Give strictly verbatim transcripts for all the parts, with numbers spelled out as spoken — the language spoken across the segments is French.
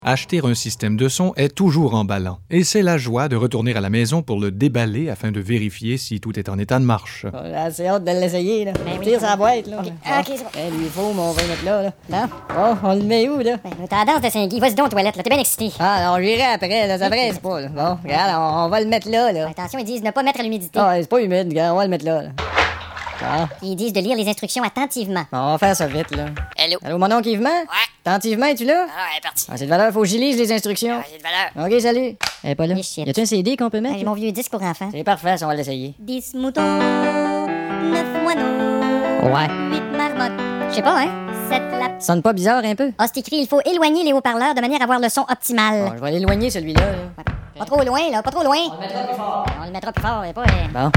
Acheter un système de son est toujours emballant, et c'est la joie de retourner à la maison pour le déballer afin de vérifier si tout est en état de marche. J'ai assez hâte de l'essayer, là. Ben oui. Tire sa boîte, là. OK, Ah. OK, c'est bon. Eh, lui, il faut, mais on va le mettre là, là. Hein? Oh, on le met où, là? Ben, t'as la danse de Saint-Guy. Vas-y donc aux toilettes, là. T'es bien excité. Ah, non, j'irai après, là. Ça presse pas, là. Bon, regarde, on, on va le mettre là, là. Attention, ils disent ne pas mettre à l'humidité. Ah, c'est pas humide, regarde, on va le mettre là, là. Ah. Ils disent de lire les instructions attentivement. Bon, on va faire ça vite, là. Hello. Allô, mon oncle Yvement? Ouais. Attentivement, es-tu là? Ah, elle est partie. Ah, c'est de valeur, faut que j'y lise les instructions. Ah, c'est de valeur. OK, salut. Elle est pas là. Mais shit. Y a-tu un C D qu'on peut mettre? Hey, mon vieux disque pour enfants. C'est parfait, ça, on va l'essayer. dix moutons, neuf moineaux, Ouais. huit marmottes. Je sais pas, hein? sept lapins. Sonne pas bizarre, un peu? Ah, c'est écrit, il faut éloigner les haut-parleurs de manière à avoir le son optimal. Bon, je vais l'éloigner, celui-là, là. Pas trop loin, là, pas trop loin. On le mettra plus fort. On le mettra plus fort, mais pas... euh, Bon.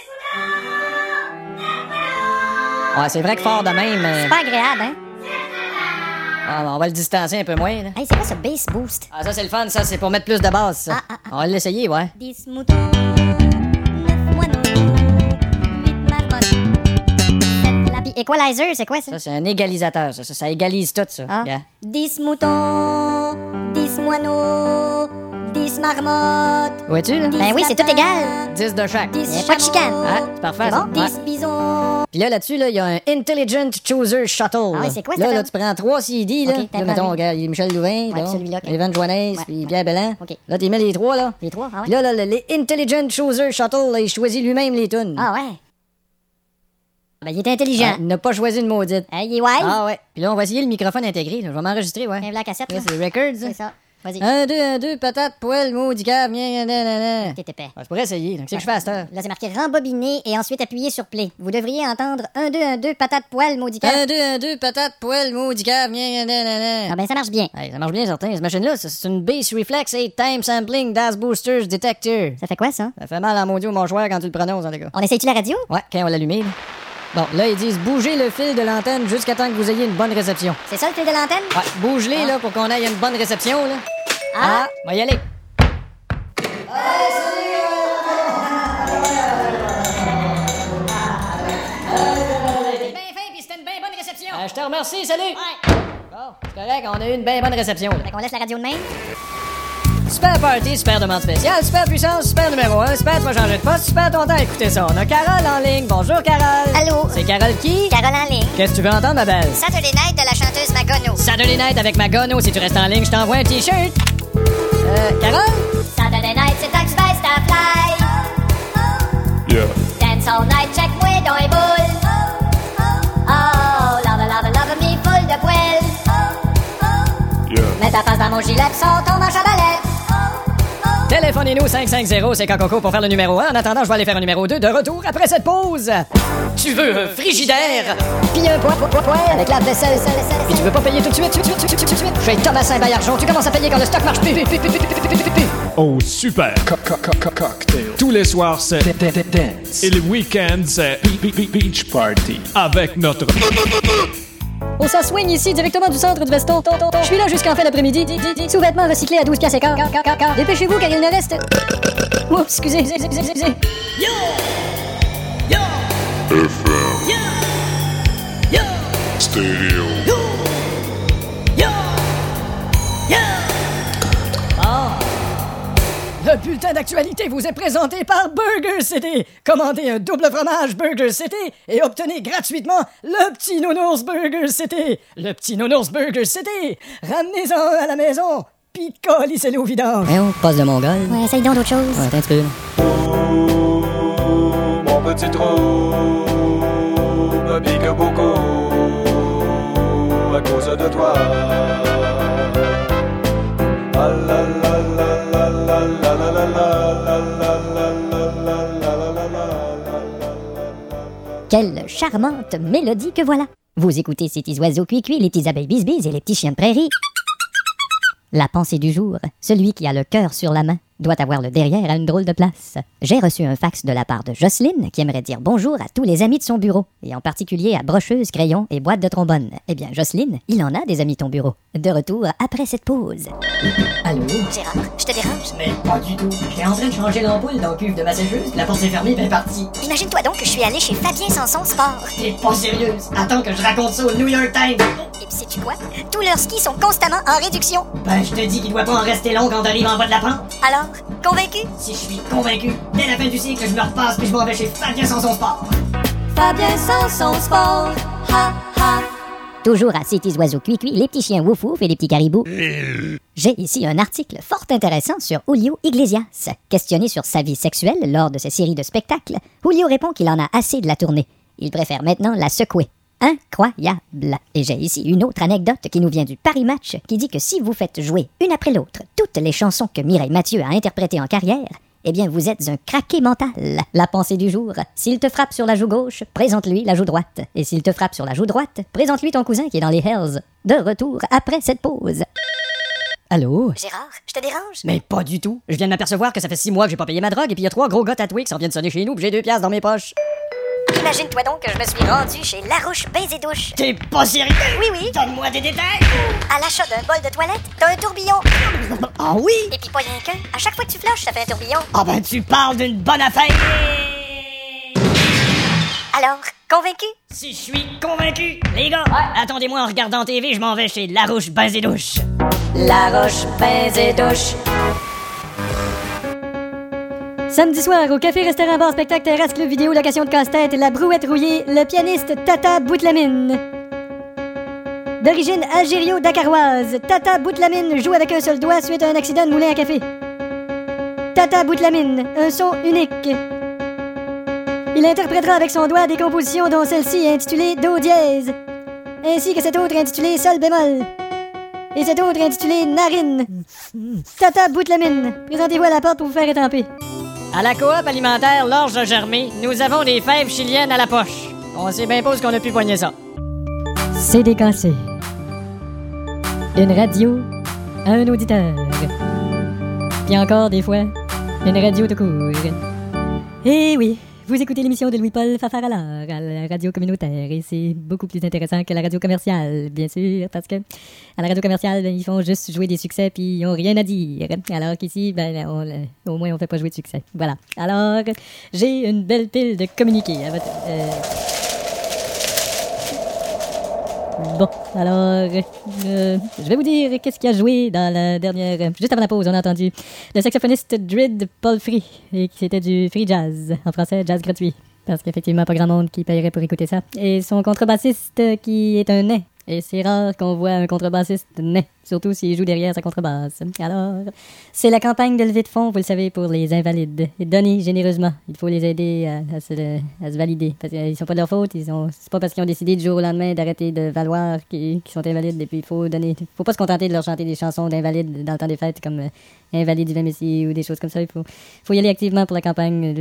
Ouais, c'est vrai que fort de même, mais... C'est pas agréable, hein? Ah, on va le distancer un peu moins, là. Hey, c'est quoi ce bass boost? Ah, ça, c'est le fun, ça, c'est pour mettre plus de basse, ça. Ah, ah, ah. On va l'essayer, ouais. dix moutons, neuf moineaux, huit marmottes, sept lapins. Puis Equalizer, c'est quoi ça? Ça, c'est un égalisateur, ça. Ça, ça égalise tout, ça. Ah. Regarde. dix moutons, dix moineaux, dix marmottes. Vois-tu, là? Ben oui, c'est tout égal. dix de chaque. dix pas de chicane. Ah, c'est parfait, C'est ça. bon? Ouais. dix bisons. Puis là, là-dessus, là, il y a un Intelligent Chooser Shuttle. Ah oui, là. c'est quoi, Là, ça, là, là? tu prends trois C D, là. Ok, t'as Là, pas mettons, vu. regarde, il y a Michel Louvain, Ouais, là. celui-là, ok. Evan Joannès, Ouais. puis Pierre Bellan. Ok. Là, tu mets les trois, là. Les trois, ah Puis ouais? là, là, les Intelligent Chooser Shuttle, là, il choisit lui-même les tunes. Ah ouais? Ben, il est intelligent. Ah, il n'a pas choisi une maudite. Hein, il est wise? Ah ouais. Puis là, on va essayer le microphone intégré. Là. Je vais m'enregistrer, ouais. Viens, la cassette, Là, là. c'est Records. C'est ça. Vas-y. Un, deux, un, deux, patate, poêle, maudit cave, gna, gna, gna, gna. T'es épais. Ah, je pourrais essayer. Donc, c'est que je fais à cette heure. Là, c'est marqué rembobiner et ensuite appuyer sur play. Vous devriez entendre un, deux, un, deux, patate, poêle, maudit cave. Un, deux, un, deux, patate, poêle, maudit cave, gna, gna, gna, gna. Ah ben, ça marche bien. Hey, ça marche bien, certain. Cette machine-là, ça, c'est une Bass Reflex eight Time Sampling Das Boosters Detector. Ça fait quoi, ça? Ça fait mal en maudit au mâchoire quand tu le prononces, en tout cas. On essaye-tu la radio? Ouais, quand on va l'allumer, là. Bon, là, ils disent bouger le fil de l'antenne jusqu'à temps que vous ayez une bonne réception. C'est ça le fil de l'antenne? Ouais, bouge-les, là, pour qu'on ait une bonne réception, là. Ah! On va y aller. C'était bien fin, puis c'était une bien bonne réception. Euh, je te remercie, salut! Ouais. Bon, c'est correct, on a eu une bien bonne réception, là. Fait qu'on laisse la radio de même? Super party, super demande spéciale, super puissance, super numéro un, super tu vas changer de poste, super ton temps à écouter ça. On a Carole en ligne. Bonjour, Carole. Allô? C'est Carole qui? Carole en ligne. Qu'est-ce que tu veux entendre, ma belle? Saturday Night de la chanteuse Magono. Saturday Night avec ma gono. Si tu restes en ligne, je t'envoie un T-shirt. Euh, Carole? Saturday Night, c'est temps que tu baisses ta fly. Yeah. Dance all night, check-moi dans les boules. Oh, love, love, love me full de poêle. Yeah. Mets ta face dans mon gilet, pis sors ton manche à balai. Téléphonez-nous cinq cinq zéro, c'est Coco pour faire le numéro un. En attendant, je vais aller faire un numéro deux de retour après cette pause. Tu veux un frigidaire? Puis un poêle, poêle, poêle, avec la vaisselle. Puis tu veux pas payer tout de suite? Tout de suite, tout de suite, tout de suite. Chez Thomasin Baillargeon, tu commences à payer quand le stock marche plus. plus, plus, plus, plus, plus, plus, plus, plus. Oh, super. Co- co- co- co- cocktail. Tous les soirs, c'est dance. Et les week-ends, c'est be- be- be- beach party. Avec notre... On s'en soigne ici, directement du centre du Veston. Je suis là jusqu'en fin d'après-midi. Sous-vêtements recyclés à douze piastres et quart. Dépêchez-vous car il ne reste... Oups, excusez, excusez, excusez, excusez. Stéréo. Le bulletin d'actualité vous est présenté par Burger City. Commandez un double fromage Burger City et obtenez gratuitement le petit nounours Burger City. Le petit nounours Burger City. Ramenez-en à la maison, pis collissez-le au vidange. Et on passe de mongol. Ouais, essaye donc d'autres choses. Ouais, attends un petit peu. Mon petit trou me pique beaucoup à cause de toi. Ah la la la la la la la la la la la la. Quelle charmante mélodie que voilà. Vous écoutez ces petits oiseaux cuits-cuits, les petits abeilles bisbis et les petits chiens de prairie. La pensée du jour, celui qui a le cœur sur la main doit avoir le derrière à une drôle de place. J'ai reçu un fax de la part de Jocelyne qui aimerait dire bonjour à tous les amis de son bureau, et en particulier à brocheuse, crayon et boîte de trombone. Eh bien, Jocelyne, il en a des amis ton bureau. De retour après cette pause. Allô? Gérard, je te dérange? Mais pas du tout. J'étais en train de changer l'ampoule dans le cuve de ma sécheuse, la porte s'est fermée, ben partie. Imagine-toi donc que je suis allée chez Fabien Sanson Sport. T'es pas sérieuse? Attends que je raconte ça au New York Times. Et puis sais-tu quoi? Tous leurs skis sont constamment en réduction. Ben, je te dis qu'il doit pas en rester long quand t'arrives en bas de la pente. Alors, convaincu? Si je suis convaincu, dès la fin du cycle, je me repasse puis je m'en vais chez Fabien Sanson Sport. Fabien Sanson Sport, ha ha. Toujours à Cities Oiseaux Cuicui, les petits chiens wouf wouf et les petits caribous. J'ai ici un article fort intéressant sur Julio Iglesias. Questionné sur sa vie sexuelle lors de ses séries de spectacles, Julio répond qu'il en a assez de la tournée. Il préfère maintenant la secouer. Incroyable! Et j'ai ici une autre anecdote qui nous vient du Paris Match qui dit que si vous faites jouer une après l'autre toutes les chansons que Mireille Mathieu a interprétées en carrière, eh bien vous êtes un craqué mental. La pensée du jour: s'il te frappe sur la joue gauche, présente-lui la joue droite. Et s'il te frappe sur la joue droite, présente-lui ton cousin qui est dans les Hells. De retour après cette pause. Allô? Gérard, je te dérange? Mais pas du tout. Je viens de m'apercevoir que ça fait six mois que j'ai pas payé ma drogue et puis il y a trois gros gars tatoués qui s'en viennent sonner chez nous puis j'ai deux piastres dans mes poches. Imagine-toi donc que je me suis rendu chez Larouche Baise et Douche. T'es pas sérieux? Oui, oui. Donne-moi des détails. À l'achat d'un bol de toilette, t'as un tourbillon. Ah oui? Et puis pas rien qu'un, à chaque fois que tu flushes, ça fait un tourbillon. Ah ben tu parles d'une bonne affaire. Alors, convaincu? Si je suis convaincu, les gars, attendez-moi en regardant T V, je m'en vais chez Larouche Baise et Douche. Larouche Baise et Douche. Samedi soir, au café, restaurant, bar, spectacle, terrasse, club vidéo, location de casse-tête, la brouette rouillée, le pianiste Tata Boutlamine. D'origine algério-dakaroise, Tata Boutlamine joue avec un seul doigt suite à un accident de moulin à café. Tata Boutlamine, un son unique. Il interprétera avec son doigt des compositions dont celle-ci intitulée Do dièse, ainsi que cette autre intitulée Sol bémol, et cette autre intitulée Narine. Tata Boutlamine, présentez-vous à la porte pour vous faire étamper. À la coop alimentaire L'Orge a germé, nous avons des fèves chiliennes à la poche. On sait bien pas ce qu'on a pu poigner ça. C'est décassé. Une radio, un auditeur. Puis encore des fois, une radio de court. Eh oui, vous écoutez l'émission de Louis-Paul Fafaralard à la radio communautaire et c'est beaucoup plus intéressant que la radio commerciale, bien sûr, parce que à la radio commerciale, ben, ils font juste jouer des succès puis ils ont rien à dire. Alors qu'ici, ben, on, au moins, on fait pas jouer de succès. Voilà. Alors, j'ai une belle pile de communiqués à votre... Euh... Bon, alors, euh, je vais vous dire qu'est-ce qui a joué dans la dernière... Juste avant la pause, on a entendu le saxophoniste Drid Paul Free, et qui c'était du free jazz, en français, jazz gratuit, parce qu'effectivement, pas grand monde qui paierait pour écouter ça. Et son contrebassiste qui est un nain. Et c'est rare qu'on voit un contrebassiste nain, surtout s'il joue derrière sa contrebasse. Alors, c'est la campagne de levée de fonds, vous le savez, pour les invalides. Et donnez généreusement. Il faut les aider à, à, se, à se valider. Parce qu'ils sont pas de leur faute. Ils ont, c'est pas parce qu'ils ont décidé du jour au lendemain d'arrêter de valoir qu'ils, qu'ils sont invalides. Et puis, il faut donner. Faut pas se contenter de leur chanter des chansons d'invalides dans le temps des fêtes, comme euh, Invalide du Messie ou des choses comme ça. Il faut, faut y aller activement pour la campagne.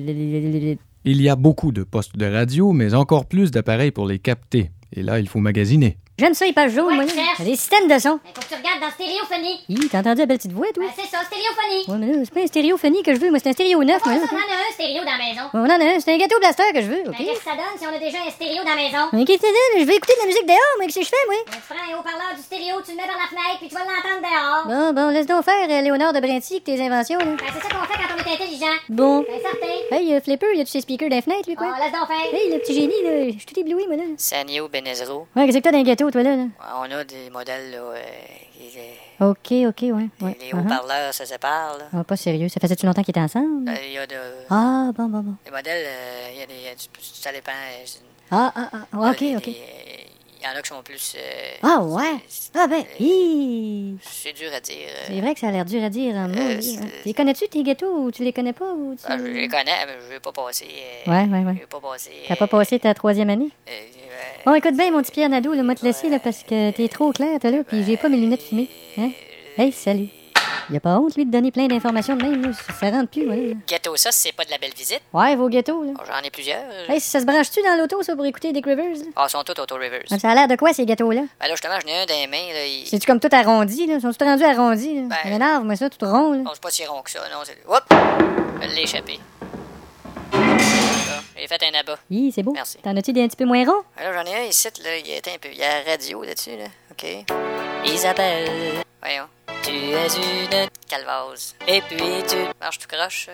Il y a beaucoup de postes de radio, mais encore plus d'appareils pour les capter. Et là, il faut magasiner. J'aime ça, il passe jaune, Ouais, moi. cherche. Des systèmes de son. Il faut que tu regardes dans Stéréophonie. Hi, t'as entendu la belle petite voix, toi? Ben, c'est ça, Stéréophonie. Ouais, mais là, c'est pas un stéréophonie que je veux, moi, c'est un stéréo neuf, moi. Ouais, Là. ça, on en a un stéréo dans la maison. On en a un, c'est un gâteau blaster que je veux, Ben, ok? qu'est-ce que ça donne si on a déjà un stéréo dans la maison? Mais qu'est-ce que c'est, là? Je vais écouter de la musique dehors, moi, qu'est-ce que je fais, moi? Ben, tu prends un haut-parleur du stéréo, tu le mets par la fenêtre, puis tu vas l'entendre dehors. Bon, bon, laisse donc faire, euh, Léonard de Brinty, avec tes inventions, là. Ben, c'est ça qu'on fait quand on est intelligent. Bon. Ben, certain. Hey, euh, Flipper, y a-tu ses speakers dans les fenêtres, lui, Oh, quoi? laisse donc faire. Hey, le petit génie, là, je suis tout ébloui, moi, là. Sanyo Benezro. Ouais, qu'est-ce que t'as dans le gâteau, toi, là? là? On a des modèles, là, euh, qui- Ok, ok, ouais. ouais. les uh-huh. haut-parleurs se séparent, là. Ah, pas sérieux, ça faisait-tu longtemps qu'ils étaient ensemble? Euh, Il y a de... Ah, bon, bon, bon. Les modèles, euh, il y a des... il y a du- ça dépend. euh, c'est- Ah, ah, ah, ok, des- ok. des- Il y en a qui sont plus... euh, Ah, ouais. c'est- Ah, ben, euh, hi. C'est dur à dire. euh. C'est vrai que ça a l'air dur à dire en mots. Euh, oui, c'est- hein. Les connais-tu, tes gâteaux, ou tu les connais pas? Ou tu... Ah, je les connais, mais je ne vais pas passer... euh, Ouais, ouais, ouais. Je vais pas passer... T'as pas passé ta troisième année? euh, euh, Bon, écoute bien, mon petit Pierre Nadeau, là, moi te laisser, là, parce que t'es trop clair, toi, là, puis j'ai pas mes lunettes fumées. Hein? Hey, salut. Y a pas honte, lui, de donner plein d'informations de même, là. Ça, ça rentre plus, moi, là. Gâteau, ça, c'est pas de la belle visite. Ouais, vos gâteaux, là. Oh, J'en ai plusieurs. Hey, ça se branche-tu dans l'auto, ça, pour écouter Dick Rivers, là? Ah, ils sont tous auto-reverse. Ça a l'air de quoi, ces gâteaux-là? Ben là, justement, j'en ai un dans les mains, là. il- C'est-tu comme tout arrondi, là? Ils sont tous rendus arrondis, là? Ben- Ça m'énerve, moi, ça, tout rond, là. Non, c'est pas si rond que ça, non. c'est- Hop! Je l'ai échappé. Là, J'ai fait un abat. Hi, c'est beau. Merci. T'en as-tu des un petit peu moins ronds? Alors, j'en ai un ici, là, il est un peu... Il y a la radio là-dessus, là. OK. Isabelle. Voyons. Tu es une calvase. Et puis tu... Marche tout croche. ça.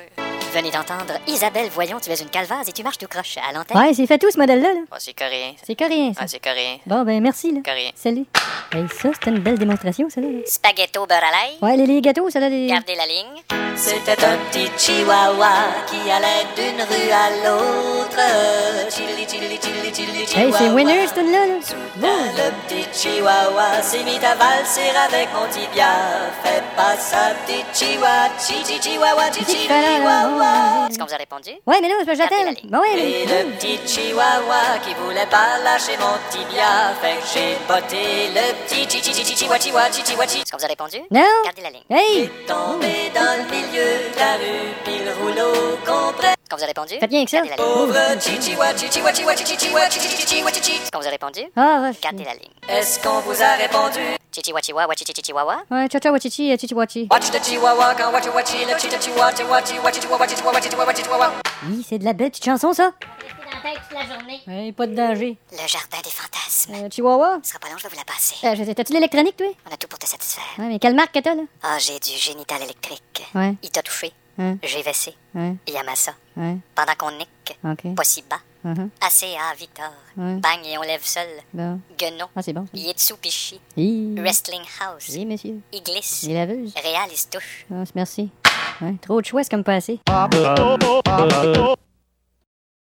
Venez d'entendre Isabelle, voyons, tu es une calvase et tu marches tout croche à l'antenne. Ouais, c'est fait tout, ce modèle-là. Là. Oh, c'est coréen. C'est coréen, ça. Ah, c'est coréen. Bon, ben, merci, là. Coréen. Salut. Hey, ça, c'était une belle démonstration, ça, là. Spaghetto beurre à l'ail. Ouais, les, les gâteaux, ça, là, les... Gardez la ligne. C'était un petit chihuahua qui allait d'une rue à l'autre. Chili, chili, chili, chili, chihuahua. Hey, c'est winner, cette tune-là, là. Soudain, le petit chihuahua s'est mis à valser avec mon tibia. Fais pas ça, petit chihuahua, chichi chihuahua, chichi chihuahua. Est-ce qu'on vous a répondu? Ouais, mais là, j'attends. Gardez la ligne. Bon, ouais, Et mais... le petit chihuahua qui voulait pas lâcher mon tibia. Fait que j'ai botté le petit chichi chichi chihuahua chihuahua chichi chihuahua. Est-ce qu'on vous a répondu? Non. Gardez la ligne. Hey! Tombé dans le milieu de la rue, puis le rouleau comprend. Est-ce qu'on vous a répondu? Faites bien que ça. Gardez la ligne. Pauvre chichiwa, chichiwa, chichiwa, chichiwa, chichiwa, chichiwa. Est-ce qu'on vous a répondu? Ah, ouais. Gardez la ligne. Est-ce qu'on vous a répondu? Chichi wachiwa, wachichi chichi wawa. Ouais, cha-cha, wachichi, chichi, wachi. Watch the chihuahua, quand watch watch le chicha chihuahua, chihuahua, wachi chihuahua, chihuahua, chihuahua, chihuahua. Oui, c'est de la belle petite chanson, ça. Restez dans la tête toute la journée. Ouais, pas de danger. Le jardin des fantasmes. Euh, Chihuahua? Ce sera pas long, je vais vous la passer. Euh, je- T'as-tu l'électronique, toi? On a tout pour te satisfaire. Ouais, mais quelle marque que t'as, là? Ah, j'ai du génital électrique. Ouais. Il t'a touché. Hein? J'ai vessé. Ouais, Yamasa. ouais, Pendant qu'on nique. ok. Pas si bas. Uh-huh. Assez à Victor. Ouais. Bang et on lève seul. Bon. Guenon. Ah, c'est bon. Yetsu Pichi. Oui. Wrestling House. Oui, monsieur. Il glisse. Les laveuses. Réaliste touche. Ah, merci. Ouais, trop de choix, c'est comme pas assez.